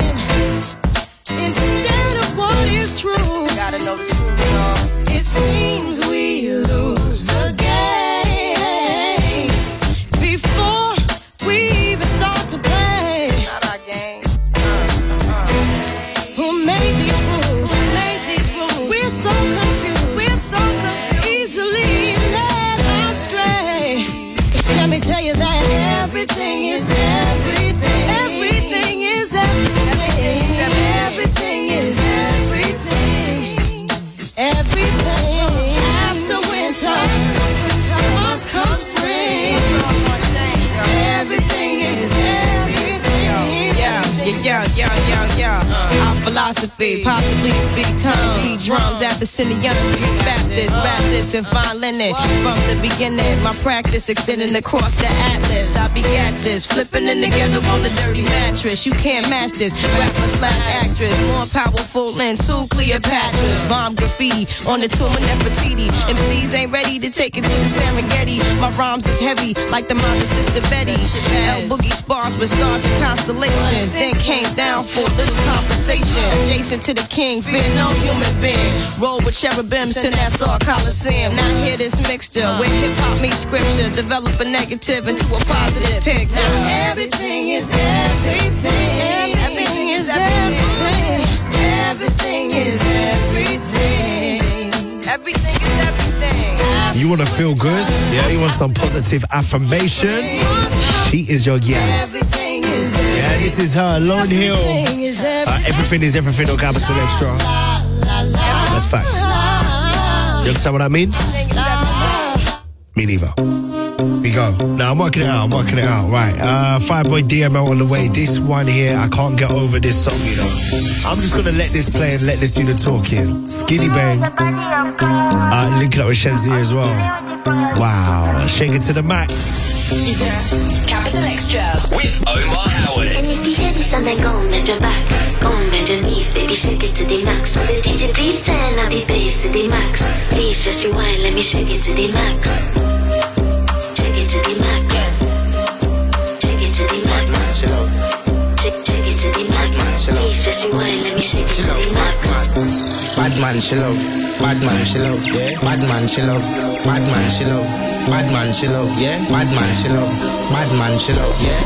instead of what is true. Gotta know the truth, y'all. It seems we lose the game before we even start to play. Not our game. Who made these rules? We're so confused. Easily led astray. Let me tell you that everything is everything. Everything is everything. Everything is everything. Everything. After winter must come spring. Everything is everything. Yeah. Our philosophy, possibly speak tongues, beat drums at Young Street Baptist, rap this and fine linen. From the beginning, my practice extending across the atlas. I begat this, flipping in together on the dirty mattress. You can't match this, rapper/actress, more powerful than two Cleopatras. Bomb graffiti on the tomb of Nefertiti. MCs ain't ready to take it to the Serengeti. My rhymes is heavy, like the mother sister Betty. L Boogie spars with stars and constellations. Then came down for a little conversation. Adjacent to the king, fear no human being. Roll with cherubims to Nassau Coliseum. Now hear this mixture where hip-hop meets scripture. Develop a negative into a positive picture. Everything is everything. Everything is everything. Everything is everything. Everything is everything. You want to feel good? Yeah, you want some positive affirmation? She is your gal. Yeah, this is her, Lauryn Hill. Everything is everything on Capital Extra. That's facts. You understand what that means? Me neither. We go. Now I'm working it out. Right. Fireboy DML on the way. This one here, I can't get over this song, you know. I'm just gonna let this play and let this do the talking. Skinny Bang. Linking up with Shenzi as well. Wow. Shake it to the max. Capital Extra with Omar Howard. And if you hear this and then go and bend your back, go and bend your knees, baby, shake it to the max. For the DJ, please turn up the bass to the max. Please just rewind, let me shake it to the max. Shake it to the max. Shake it to the max. Shake it to the max. Please just rewind, let me shake it to the max. Bad man, she love. Bad man, she love. Yeah. Bad man, she love. Bad man, she love. Bad man, she love, yeah. Bad man, she love. Bad man, she love, yeah.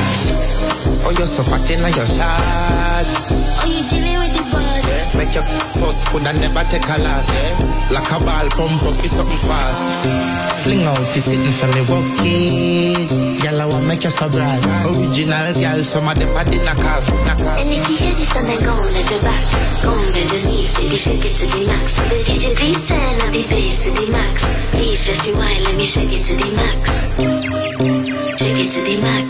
Oh, you're so fat in your shots. Oh, you dealing with the boss. Yeah. Make your first could I never take a last. Yeah. Like a ball pump up, it's something fast. Fling out the sitting for me, walk it. Girl, I want make you so bright. Original girl, some of them are in a calf. And if you hear this and then go and let your back, go and bend your knees, baby, shake it to the max. For the DJ, please turn up the bass to the max. Please just rewind, let me shake it to the max. Shake it to the max.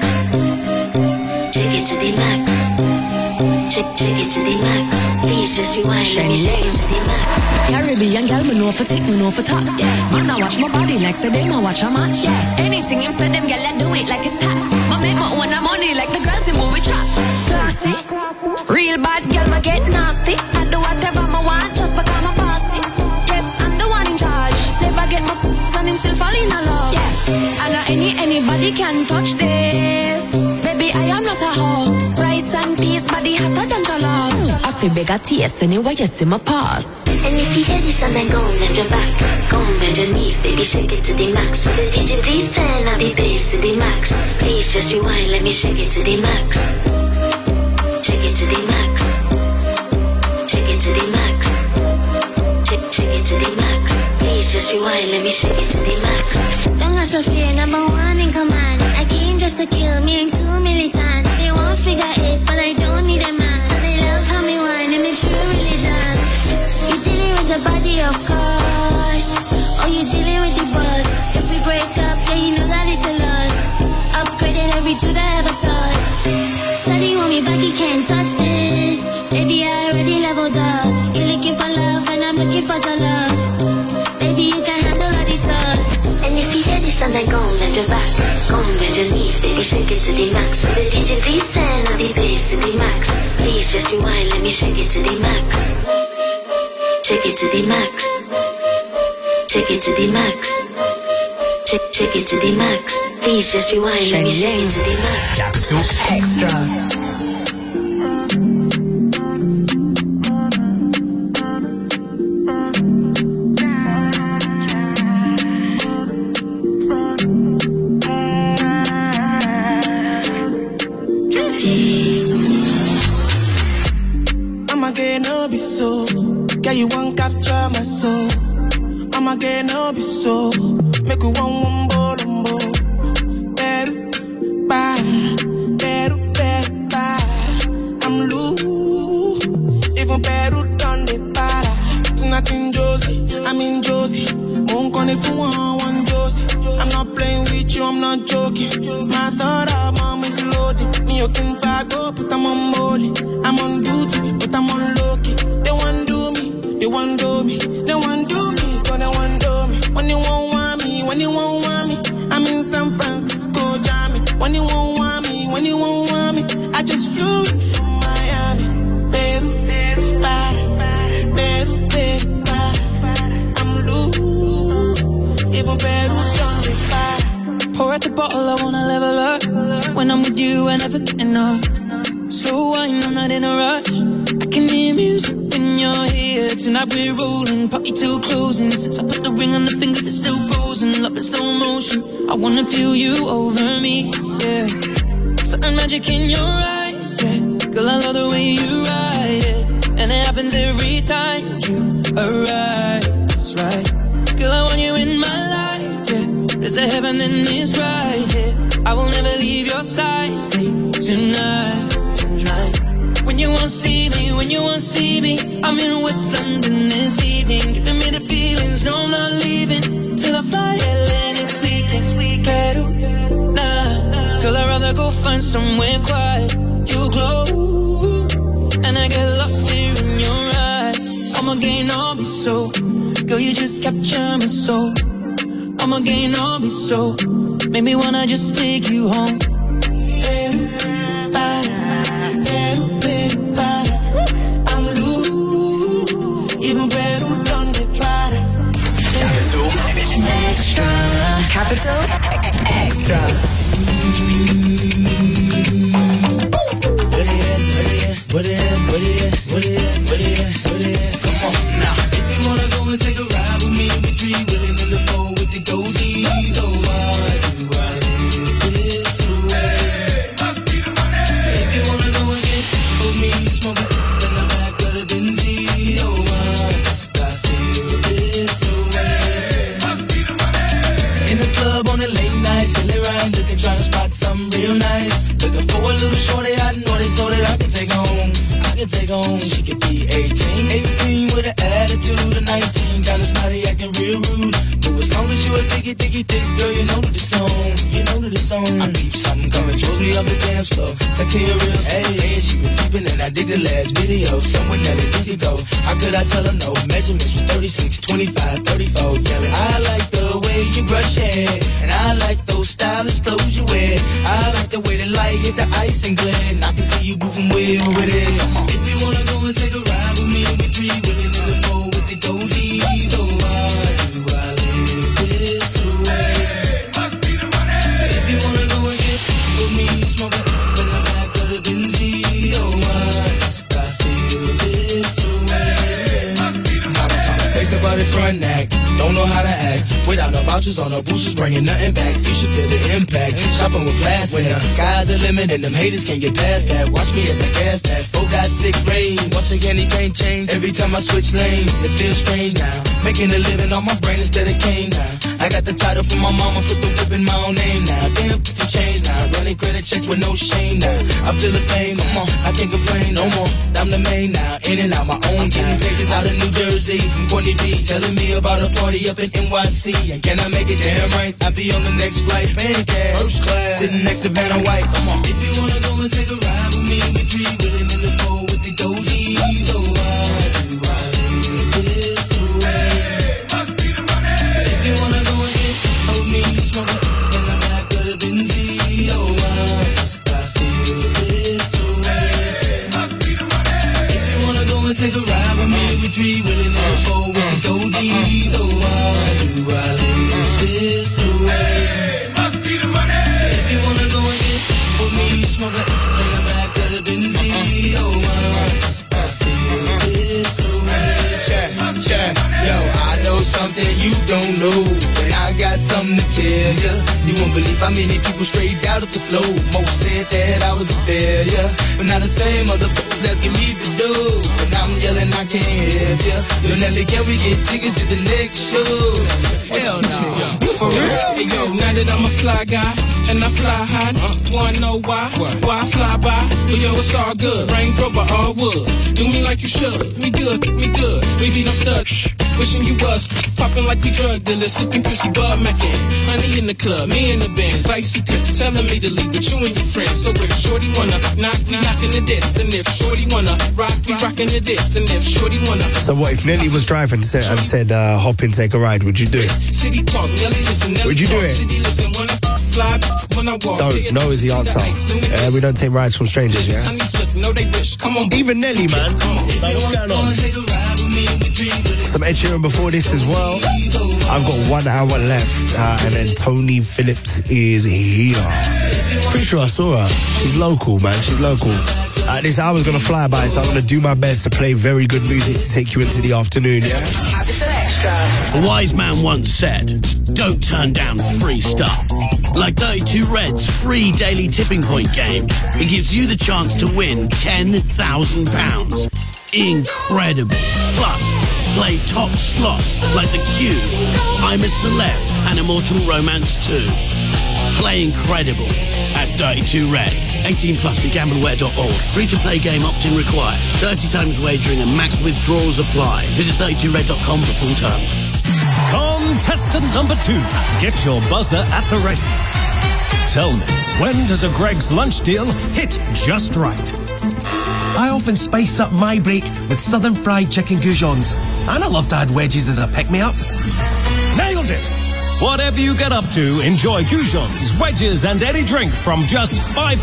Shake it to the max. Shake it to the max. Please just rewind, let me shake it to the max. Caribbean girl, me know for tick, me know for top. Yeah, man, I watch my body like say them, I watch a match. Yeah, anything him say them, girl, I do it like it's tax. I make my own money like the girls in movie trap. Classy, real bad girl, I get nasty. I do whatever I want, just because I'm bossy. Yes, I'm the one in charge. Never get my son, him still fall in love. Yeah, and anybody can touch this. Baby, I am not a hoe. Rice and peas, body hotter than jollof. I feel bigger taste anyway, you see my pass. And if you hear this and then go and bend your back, go and bend your knees, baby, shake it to the max. For the DJ, please turn up the bass to the max. Please just rewind, let me shake it to the max. Shake it to the max. Shake it to the max. Shake it to the max. Please just rewind, let me shake it to the max. Don't got to fear, number one in command. I came just to kill, me ain't too militant. They won't figure it, but I don't need a man. So they love how me whine and me true religion. You dealing with the body, of course. Or you dealing with the boss. If we break up, yeah, you know that it's a loss. Upgraded every dude I ever touched. Study want me back, you can't touch this. Baby, I already leveled up. You're looking for love and I'm looking for your love. Baby, you can handle all these sauce. And if you hear this freeze and then go and bend your back. Go and bend your knees, baby, shake it to the max. With the DJ, please turn up the bass to the max. Please just rewind, let me shake it to the max. Shake it to the max. Shake it to the max. Shake it to the max. Please just rewind, let me shake it to the max. Capital Extra. Yeah, you won't capture my soul. I'ma get no be so. Make you one bolombo. Beru, bye. I'm loose. Even Beru done the para. Tonight in Josie, I'm in Josie. Won't call if you want one Josie. I'm not playing with you, I'm not joking. My thought of mom is loaded. Me, you can go, but I'm on molly. I'm on duty, but I'm on low-key. They want do me. They want do me, they want do me, but they want do me. When you won't want me, when you won't want me, I'm in San Francisco, jamming. When you won't want me, when you won't want me, I just flew in from Miami. Peru, para. I'm loose, even Peru done the para. Pour out the bottle, I wanna level up. When I'm with you, I never get enough. Slow wine, I'm not in a rush. I can hear music when you're here. Tonight we're rolling, party till closing. Since I put the ring on the finger, it's still frozen. Love in slow motion, I wanna feel you over me, yeah. Certain magic in your eyes, yeah. Girl, I love the way you ride it, and it happens every time you arrive, that's right. Girl, I want you in my life, yeah. There's a heaven and it's right here, yeah. I will never leave your side, stay tonight. When you won't see me, when you won't see me, I'm in West London this evening, giving me the feelings, no I'm not leaving, till I fly LA next weekend. Peru, nah, girl I'd rather go find somewhere quiet, you glow, and I get lost here in your eyes, I'ma gain all be so, girl you just capture my soul, I'ma gain all be so, make me wanna just take you home. Capital Extra. What Come on now. If you wanna go and take a ride with me, we three willing in the four with the dozies. Oh, why do I live this way? Must be the money. If you wanna go and get with me, smoke it in the back of the Benzie. Oh, why must I feel this way? Must be the money. In the club on a late night, feeling right, looking, trying to spot something real nice. Looking for a little shorty, I know they so that I can take home. She could be 18 with an attitude of 19, kinda snotty, acting real rude. But as long as you a diggy thick, girl, you know that it's on. I keep something coming towards me up the dance floor. Sexy and real, hey, she been peeping and I dig the last video. Someone that it did go. How could I tell her no? Measurements was 36, 25, 34. Yelling, I like the way you brush hair, and I like those stylish clothes you wear. I like the way the light hit the ice and glare, and I can see you moving well with it. Come on. If you wanna go and take a ride with me, we three willing in the four with the dozies. Oh, why do I live this way? Must be the money. If you wanna go and get with me, smoke it in the back of the Benzie. Oh, why must I feel this way? Must be the money. Face about the front act, don't know how to act. Without no vouchers on no boosters, bringing nothing back. You should feel the impact. Shopping with class when the sky's the limit and them haters can't get past that. Watch me as I gas that. 4.6 rain. Once again, it can't change. Every time I switch lanes, it feels strange now. Making a living on my brain instead of cane now. I got the title from my mama, put the whip in my own name now. Damn, put the change now. Running credit checks with no shame now. I feel the fame, come on, I can't complain no more. I'm the main now, in and out my own time. Pages out of New Jersey from Courtney B, telling me about a party up in NYC. And can I make it damn right? I'll be on the next flight, paying cash, first class, sitting next to Vanna White. Come on. If you wanna go and take a ride with me, we three willing in the four with the dozies. Oh, why do I live this way? Must be the money. If you wanna go and get with me, smoke it don't know, but I got something to tell ya. You won't believe how many people straight out of the flow. Most said that I was a failure, but now the same motherfuckers asking me to do. But now I'm yelling I can't help ya. Yo, Nelly, can we get tickets to the next show? Hell no. For real? Hey, yo, now that I'm a fly guy and I fly high, wanna know why? Why I fly by? But yo, it's all good. Range Rover, all wood. Do me like you should. Me good, me good. Baby, don't stud. Wishing you was popping like we drug dealers, sipping Chrissy Bud Mackin. Honey in the club, me in the Benz, ice you could telling me to leave with you and your friends. So if Shorty wanna knock, we knocking the diss, and if Shorty wanna rock, we rocking the diss, and if Shorty wanna. So what if Nelly was driving and said hop in, take a ride? Would you do it? City talk, Nelly listen, Nelly Would you do talk, it? City listen, when I fly, when I walk. Don't. No is the answer. We don't take rides from strangers, yeah? No, they wish. Come on. Even Nelly, man. Like, what's going on? Some Ed Sheeran before this as well. I've got 1 hour left, and then Tony Phillips is here. Pretty sure I saw her. She's local, man. She's local. This hour's gonna fly by, so I'm gonna do my best to play very good music to take you into the afternoon, yeah? Capital Extra. A wise man once said, don't turn down free stuff. Like 32 Red's free daily tipping point game. It gives you the chance to win £10,000. Incredible. Plus, play top slots like The Cube, I'm a Celeb, and Immortal Romance 2. Play incredible at 32 Red. 18 plus, begambleaware.org. Free to play game, opt-in required. 30 times wagering and max withdrawals apply. Visit 32red.com for full terms. Contestant number 2, get your buzzer at the ready. Tell me, when does a Greg's lunch deal hit just right? I often spice up my break with southern fried chicken goujons. And I love to add wedges as a pick-me-up. Nailed it! Whatever you get up to, enjoy goujons, wedges and any drink from just £5.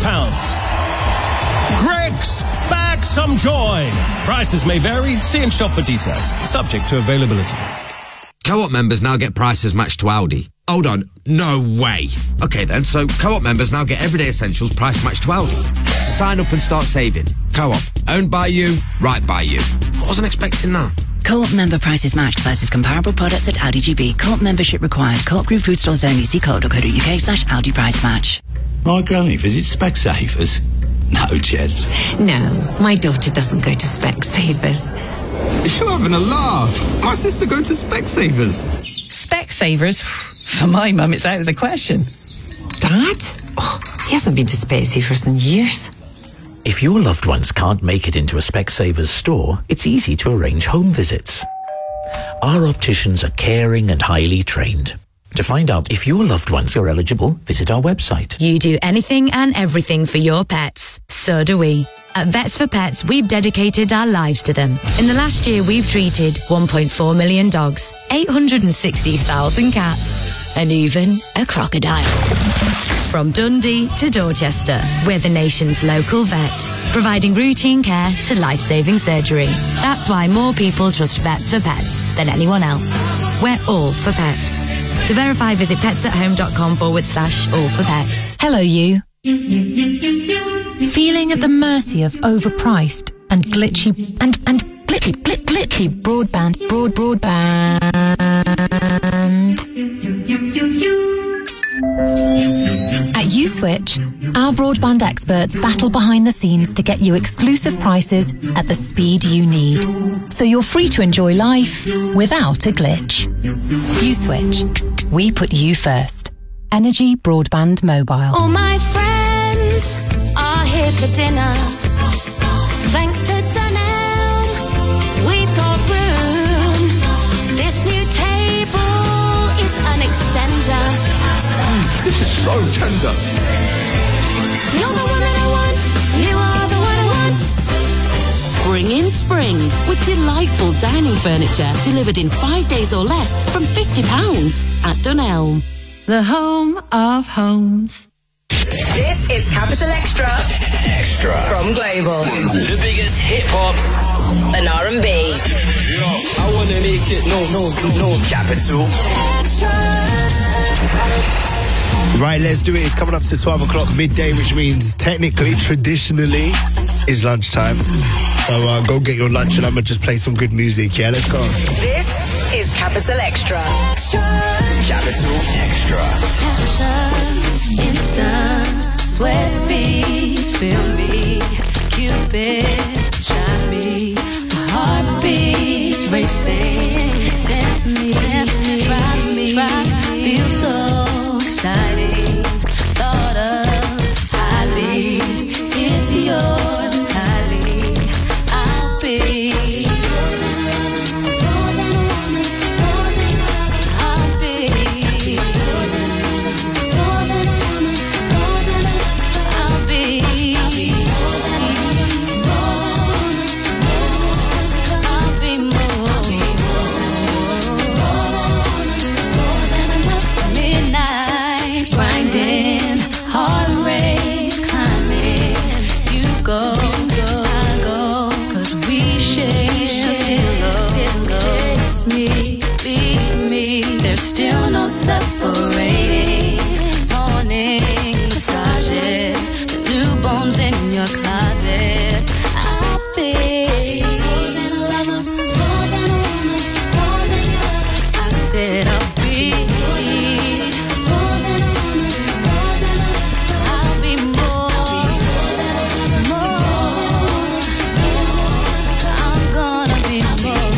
Greg's, back some joy. Prices may vary. See and shop for details. Subject to availability. Co-op members now get prices matched to Aldi. Hold on, no way. Okay then, so Co-op members now get everyday essentials price matched to Aldi. So sign up and start saving. Co-op, owned by you, right by you. I wasn't expecting that. Co-op member prices matched versus comparable products at Aldi GB. Co-op membership required. Co-op group food stores only. See co.co.uk/Aldi price match. My granny visits Specsavers. No, Jeds. No, my daughter doesn't go to Specsavers. You're having a laugh. My sister goes to Specsavers. Specsavers? For my mum, it's out of the question. Dad? Oh, he hasn't been to Specsavers in years. If your loved ones can't make it into a Specsavers store, it's easy to arrange home visits. Our opticians are caring and highly trained. To find out if your loved ones are eligible, visit our website. You do anything and everything for your pets. So do we. At Vets for Pets, we've dedicated our lives to them. In the last year, we've treated 1.4 million dogs, 860,000 cats, and even a crocodile. From Dundee to Dorchester, we're the nation's local vet, providing routine care to life-saving surgery. That's why more people trust Vets for Pets than anyone else. We're all for pets. To verify, visit petsathome.com/all for pets. Hello, you. Feeling at the mercy of overpriced and glitchy glitchy broadband. At Uswitch, our broadband experts battle behind the scenes to get you exclusive prices at the speed you need, so you're free to enjoy life without a glitch. Uswitch, we put you first. Energy Broadband Mobile. All my friends are here for dinner. Thanks to Dunelm, we've got room. This new table is an extender. This is so tender. You're the one that I want. You are the one I want. Bring in spring with delightful dining furniture delivered in 5 days or less from £50 at Dunelm. The home of homes. This is Capital Extra from Global. The biggest hip-hop and R&B. I wanna make it no Capital Extra. Right, let's do it. It's coming up to 12 o'clock midday, which means technically, traditionally, is lunchtime. So go get your lunch and I'm going to just play some good music. Yeah, let's go. This is Capital Extra. Capital Extra. Passion, instant, sweat beats, feel me. Cupid's shot me. My heart beats racing. Tempt me, try me. Feel so exciting. Thought of highly. It's yours entirely. I'll be. Separating morning massages, the newborns in your closet. I'll be more than a lover, more than a woman, more than yours. I said I'll be more than a woman, more than a lover. I'll be more. I'm gonna be more.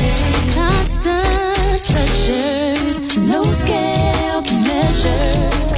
No scale can measure